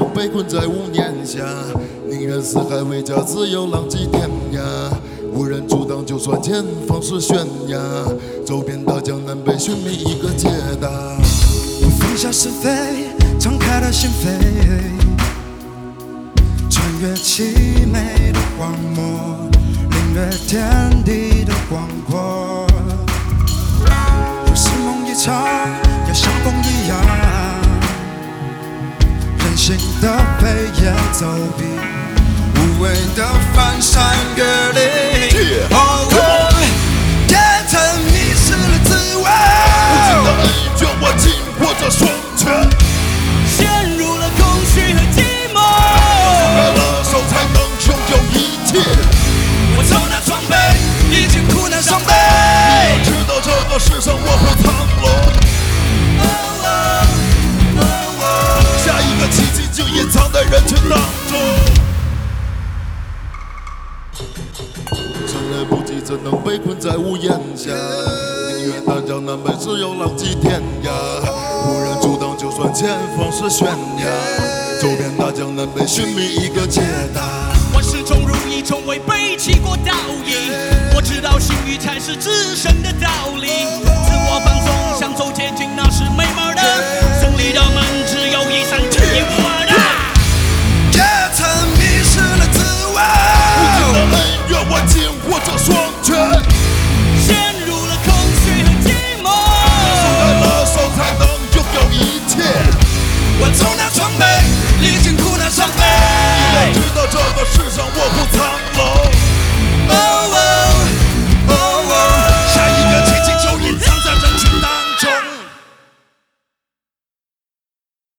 能被困在5年下？宁愿四海为家，自由浪迹天涯。无人阻挡，就算前方是悬崖。走遍大江南北，寻觅一个解答。 我放下是非，敞开了心扉，穿越凄美的荒漠，领略天地的广阔。若是梦一场，要像风一样，任性的飞檐走壁，无畏的翻山越岭。哦，也曾迷失了滋味， 无尽的恩怨，我紧握着双拳， 陷入了空虚和寂寞。 放开了手，才能拥有一切。 我走到窗边，已经苦难伤悲。 你要知道，这个世上我不苍老。下一个奇迹就隐藏在人群当中。趁来不及，怎能被困在屋檐下？宁愿大江南北，只有浪迹天涯。无人阻挡，就算前方是悬崖。走遍大江南北，寻觅一个解答。 我始终如一，从未背弃过道义。我知道幸运才是自身的道理。